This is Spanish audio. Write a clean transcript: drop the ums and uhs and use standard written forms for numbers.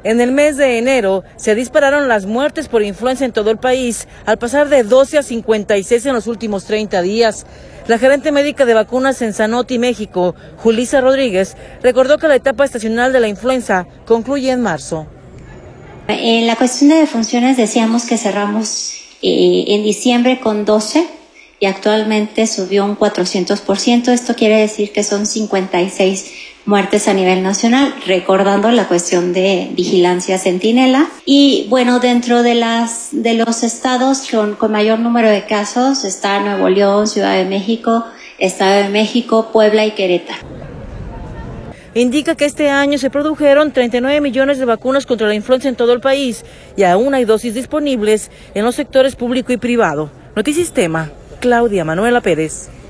En el mes de enero se dispararon las muertes por influenza en todo el país, al pasar de 12 a 56 en los últimos 30 días. La gerente médica de vacunas en Sanofi, México, Julissa Rodríguez, recordó que la etapa estacional de la influenza concluye en marzo. En la cuestión de defunciones decíamos que cerramos en diciembre con 12 y actualmente subió un 400%. Esto quiere decir que son 56 muertes a nivel nacional, recordando la cuestión de vigilancia centinela. Y bueno, dentro de los estados con mayor número de casos está Nuevo León, Ciudad de México, Estado de México, Puebla y Querétaro. Indica que este año se produjeron 39 millones de vacunas contra la influenza en todo el país y aún hay dosis disponibles en los sectores público y privado. Notisistema, Claudia Manuela Pérez.